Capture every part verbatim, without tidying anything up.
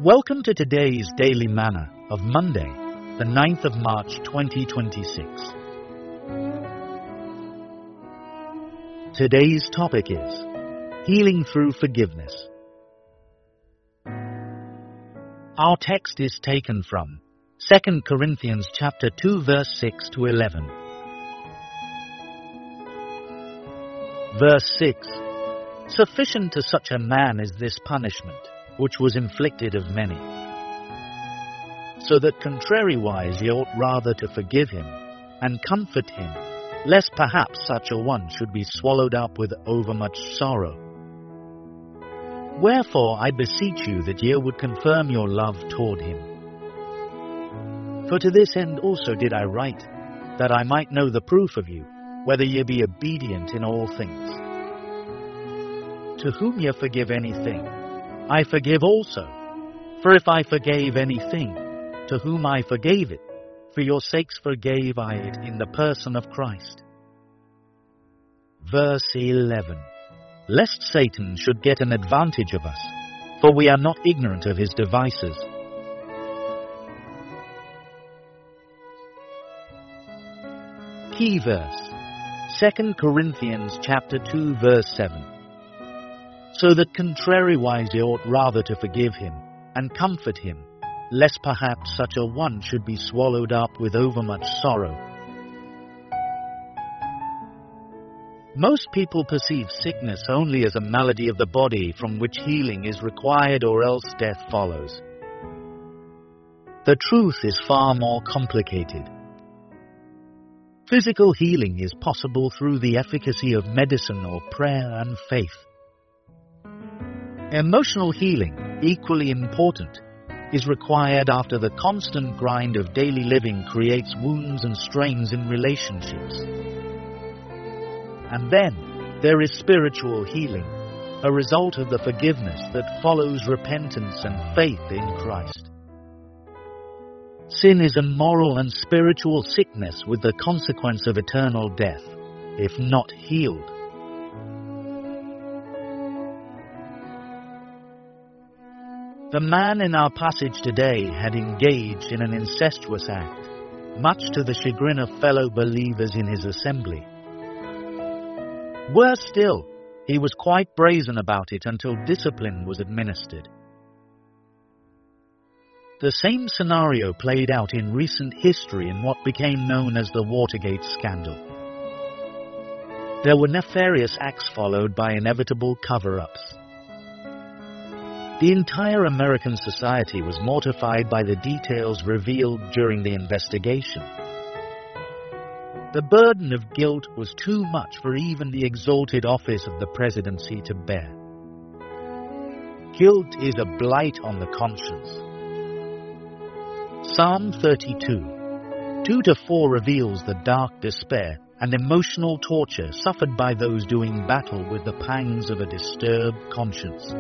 Welcome to today's Daily Manna of Monday, the ninth of March twenty twenty-six. Today's topic is Healing Through Forgiveness. Our text is taken from Second Corinthians chapter two verse six to eleven. Verse six. Sufficient to such a man is this punishment, which was inflicted of many. So that contrariwise ye ought rather to forgive him, and comfort him, lest perhaps such a one should be swallowed up with overmuch sorrow. Wherefore I beseech you that ye would confirm your love toward him. For to this end also did I write, that I might know the proof of you, whether ye be obedient in all things. To whom ye forgive anything, I forgive also. For if I forgave anything, to whom I forgave it, for your sakes forgave I it in the person of Christ. Verse eleven. Lest Satan should get an advantage of us, for we are not ignorant of his devices. Key verse. Second Corinthians chapter two verse seven. So that contrariwise ye ought rather to forgive him, and comfort him, lest perhaps such a one should be swallowed up with overmuch sorrow. Most people perceive sickness only as a malady of the body from which healing is required or else death follows. The truth is far more complicated. Physical healing is possible through the efficacy of medicine or prayer and faith. Emotional healing, equally important, is required after the constant grind of daily living creates wounds and strains in relationships. And then there is spiritual healing, a result of the forgiveness that follows repentance and faith in Christ. Sin is a moral and spiritual sickness with the consequence of eternal death, if not healed. The man in our passage today had engaged in an incestuous act, much to the chagrin of fellow believers in his assembly. Worse still, he was quite brazen about it until discipline was administered. The same scenario played out in recent history in what became known as the Watergate scandal. There were nefarious acts followed by inevitable cover-ups. The entire American society was mortified by the details revealed during the investigation. The burden of guilt was too much for even the exalted office of the presidency to bear. Guilt is a blight on the conscience. Psalm thirty-two, two to four reveals the dark despair and emotional torture suffered by those doing battle with the pangs of a disturbed conscience.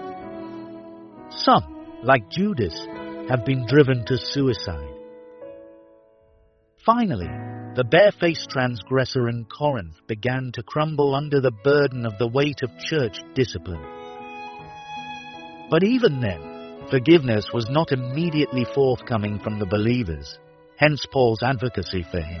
Some, like Judas, have been driven to suicide. Finally, the barefaced transgressor in Corinth began to crumble under the burden of the weight of church discipline. But even then, forgiveness was not immediately forthcoming from the believers, hence Paul's advocacy for him.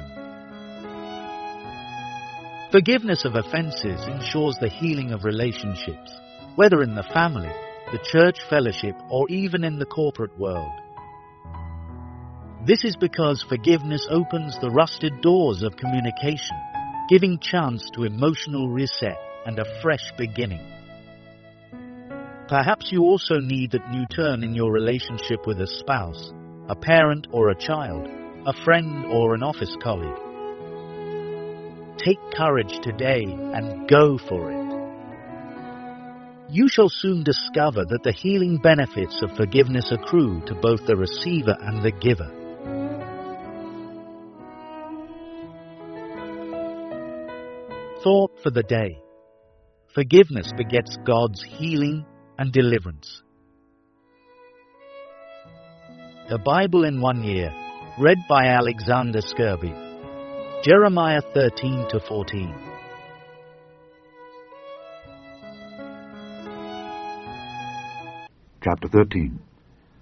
Forgiveness of offenses ensures the healing of relationships, whether in the family, the church fellowship, or even in the corporate world. This is because forgiveness opens the rusted doors of communication, giving chance to emotional reset and a fresh beginning. Perhaps you also need that new turn in your relationship with a spouse, a parent or a child, a friend or an office colleague. Take courage today and go for it. You shall soon discover that the healing benefits of forgiveness accrue to both the receiver and the giver. Thought for the day. Forgiveness begets God's healing and deliverance. The Bible in one year, read by Alexander Skirby. Jeremiah thirteen to fourteen. Chapter thirteen.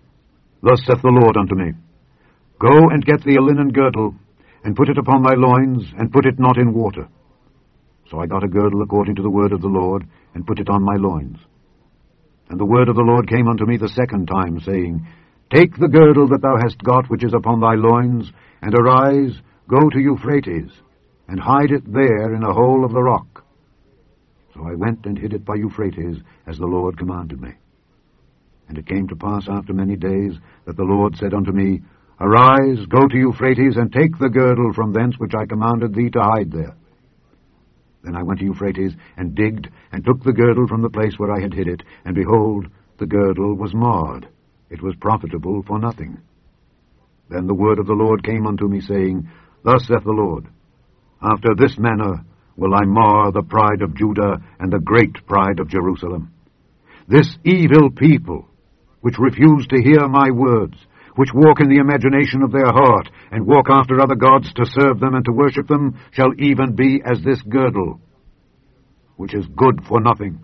Thus saith the Lord unto me, Go and get thee a linen girdle, and put it upon thy loins, and put it not in water. So I got a girdle according to the word of the Lord, and put it on my loins. And the word of the Lord came unto me the second time, saying, Take the girdle that thou hast got which is upon thy loins, and arise, go to Euphrates, and hide it there in a hole of the rock. So I went and hid it by Euphrates, as the Lord commanded me. And it came to pass after many days, that the Lord said unto me, Arise, go to Euphrates, and take the girdle from thence which I commanded thee to hide there. Then I went to Euphrates, and digged, and took the girdle from the place where I had hid it, and behold, the girdle was marred. It was profitable for nothing. Then the word of the Lord came unto me, saying, Thus saith the Lord, After this manner will I mar the pride of Judah, and the great pride of Jerusalem. This evil people, which refuse to hear my words, which walk in the imagination of their heart, and walk after other gods to serve them and to worship them, shall even be as this girdle, which is good for nothing.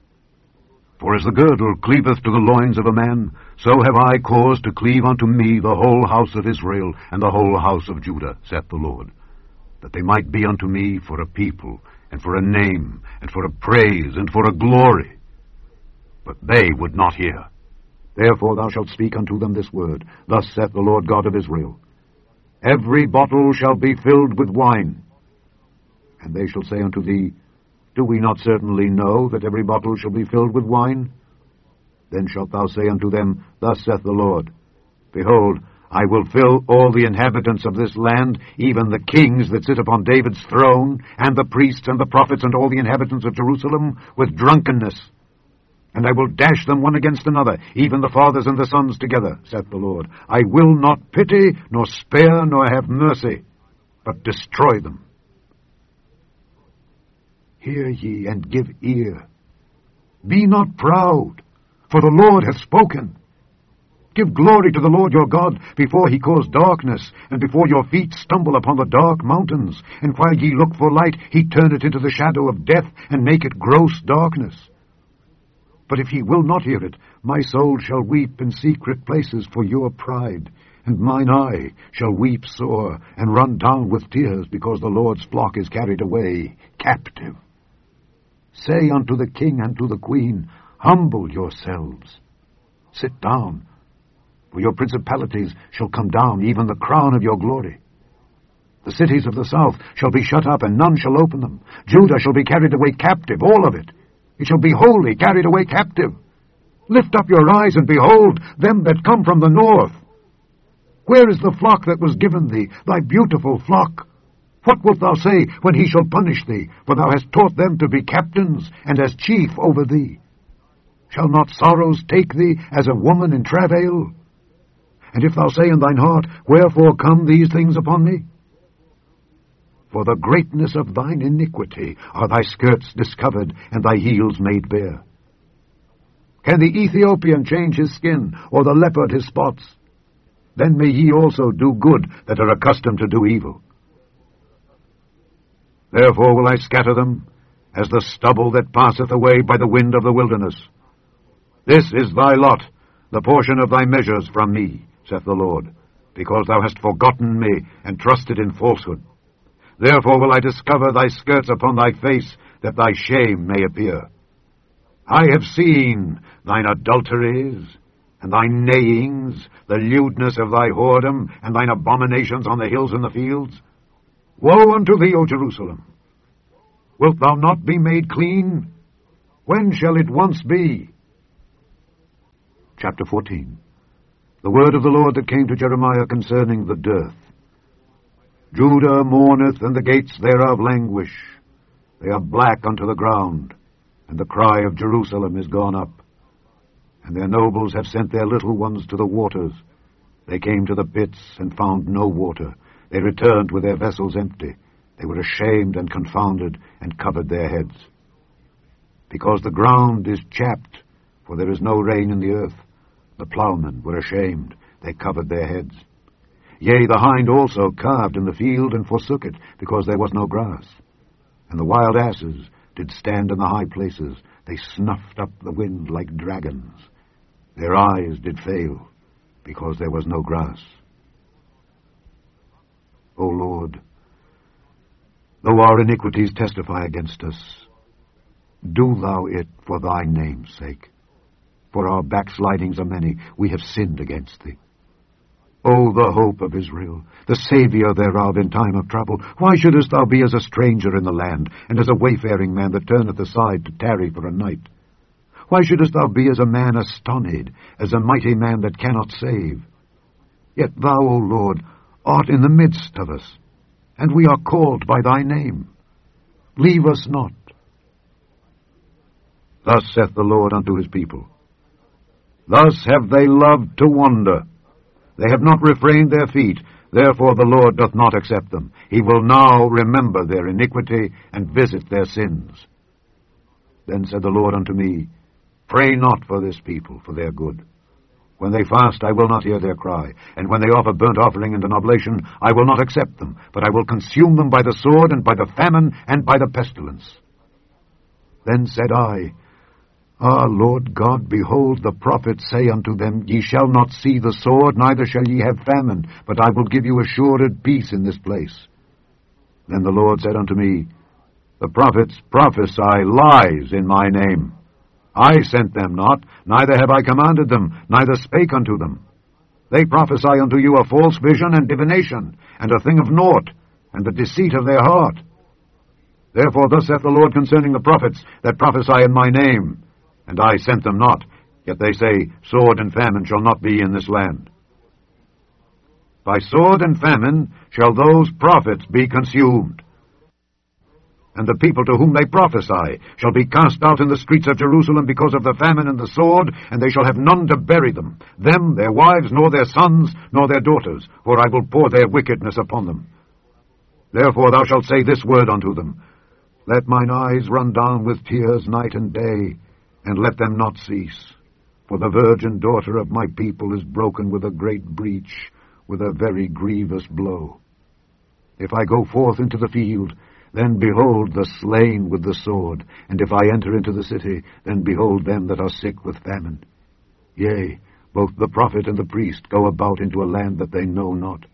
For as the girdle cleaveth to the loins of a man, so have I caused to cleave unto me the whole house of Israel, and the whole house of Judah, saith the Lord, that they might be unto me for a people, and for a name, and for a praise, and for a glory. But they would not hear. Therefore thou shalt speak unto them this word, Thus saith the Lord God of Israel, Every bottle shall be filled with wine. And they shall say unto thee, Do we not certainly know that every bottle shall be filled with wine? Then shalt thou say unto them, Thus saith the Lord, Behold, I will fill all the inhabitants of this land, even the kings that sit upon David's throne, and the priests and the prophets and all the inhabitants of Jerusalem, with drunkenness. And I will dash them one against another, even the fathers and the sons together, saith the Lord. I will not pity, nor spare, nor have mercy, but destroy them. Hear ye, and give ear. Be not proud, for the Lord hath spoken. Give glory to the Lord your God, before he cause darkness, and before your feet stumble upon the dark mountains. And while ye look for light, he turn it into the shadow of death, and make it gross darkness. But if ye will not hear it, my soul shall weep in secret places for your pride, and mine eye shall weep sore, and run down with tears, because the Lord's flock is carried away captive. Say unto the king and to the queen, Humble yourselves. Sit down, for your principalities shall come down, even the crown of your glory. The cities of the south shall be shut up, and none shall open them. Judah shall be carried away captive, all of it. It shall be wholly carried away captive. Lift up your eyes, and behold them that come from the north. Where is the flock that was given thee, thy beautiful flock? What wilt thou say when he shall punish thee? For thou hast taught them to be captains, and as chief over thee. Shall not sorrows take thee as a woman in travail? And if thou say in thine heart, Wherefore come these things upon me? For the greatness of thine iniquity are thy skirts discovered, and thy heels made bare. Can the Ethiopian change his skin, or the leopard his spots? Then may ye also do good that are accustomed to do evil. Therefore will I scatter them, as the stubble that passeth away by the wind of the wilderness. This is thy lot, the portion of thy measures from me, saith the Lord, because thou hast forgotten me, and trusted in falsehood. Therefore will I discover thy skirts upon thy face, that thy shame may appear. I have seen thine adulteries, and thy neighings, the lewdness of thy whoredom, and thine abominations on the hills and the fields. Woe unto thee, O Jerusalem! Wilt thou not be made clean? When shall it once be? Chapter fourteen. The word of the Lord that came to Jeremiah concerning the dearth. Judah mourneth, and the gates thereof languish. They are black unto the ground, and the cry of Jerusalem is gone up. And their nobles have sent their little ones to the waters. They came to the pits, and found no water. They returned with their vessels empty. They were ashamed and confounded, and covered their heads. Because the ground is chapped, for there is no rain in the earth. The ploughmen were ashamed. They covered their heads. Yea, the hind also calved in the field, and forsook it, because there was no grass. And the wild asses did stand in the high places. They snuffed up the wind like dragons. Their eyes did fail. because there was no grass. O Lord, though our iniquities testify against us, do thou it for thy name's sake. For our backslidings are many, we have sinned against thee. O the hope of Israel, the Saviour thereof in time of trouble, why shouldest thou be as a stranger in the land, and as a wayfaring man that turneth aside to tarry for a night? Why shouldest thou be as a man astonied, as a mighty man that cannot save? Yet thou, O Lord, art in the midst of us, and we are called by thy name. Leave us not. Thus saith the Lord unto his people, thus have they loved to wander. They have not refrained their feet, therefore the Lord doth not accept them. He will now remember their iniquity, and visit their sins. Then said the Lord unto me, pray not for this people, for their good. When they fast, I will not hear their cry, and when they offer burnt offering and an oblation, I will not accept them, but I will consume them by the sword, and by the famine, and by the pestilence. Then said I, Ah, Lord God, behold, the prophets say unto them, Ye shall not see the sword, neither shall ye have famine, but I will give you assured peace in this place. Then the Lord said unto me, The prophets prophesy lies in my name. I sent them not, neither have I commanded them, neither spake unto them. They prophesy unto you a false vision and divination, and a thing of naught, and the deceit of their heart. Therefore thus saith the Lord concerning the prophets that prophesy in my name, and I sent them not, yet they say, Sword and famine shall not be in this land. By sword and famine shall those prophets be consumed. And the people to whom they prophesy shall be cast out in the streets of Jerusalem because of the famine and the sword, and they shall have none to bury them, them, their wives, nor their sons, nor their daughters, for I will pour their wickedness upon them. Therefore thou shalt say this word unto them, Let mine eyes run down with tears night and day, and let them not cease. For the virgin daughter of my people is broken with a great breach, with a very grievous blow. If I go forth into the field, then behold the slain with the sword, and if I enter into the city, then behold them that are sick with famine. Yea, both the prophet and the priest go about into a land that they know not.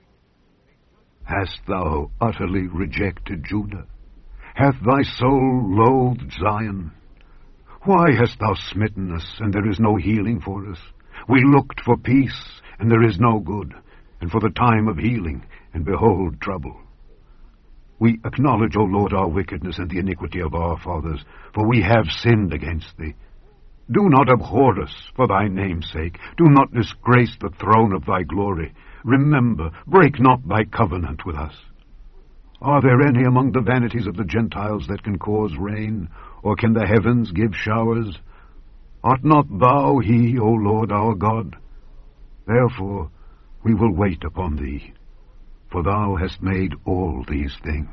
Hast thou utterly rejected Judah? Hath thy soul loathed Zion? Why hast thou smitten us, and there is no healing for us? We looked for peace, and there is no good, and for the time of healing, and behold trouble. We acknowledge, O Lord, our wickedness and the iniquity of our fathers, for we have sinned against thee. Do not abhor us for thy name's sake. Do not disgrace the throne of thy glory. Remember, break not thy covenant with us. Are there any among the vanities of the Gentiles that can cause rain, or can the heavens give showers? Art not thou he, O Lord our God? Therefore we will wait upon thee, for thou hast made all these things.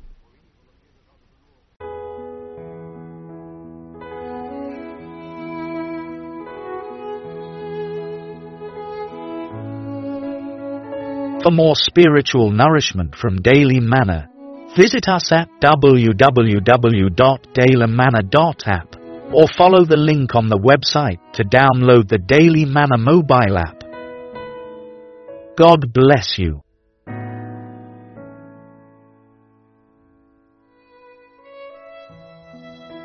For more spiritual nourishment from Daily Manna, visit us at w w w dot daily manna dot app or follow the link on the website to download the Daily Manna mobile app. God bless you.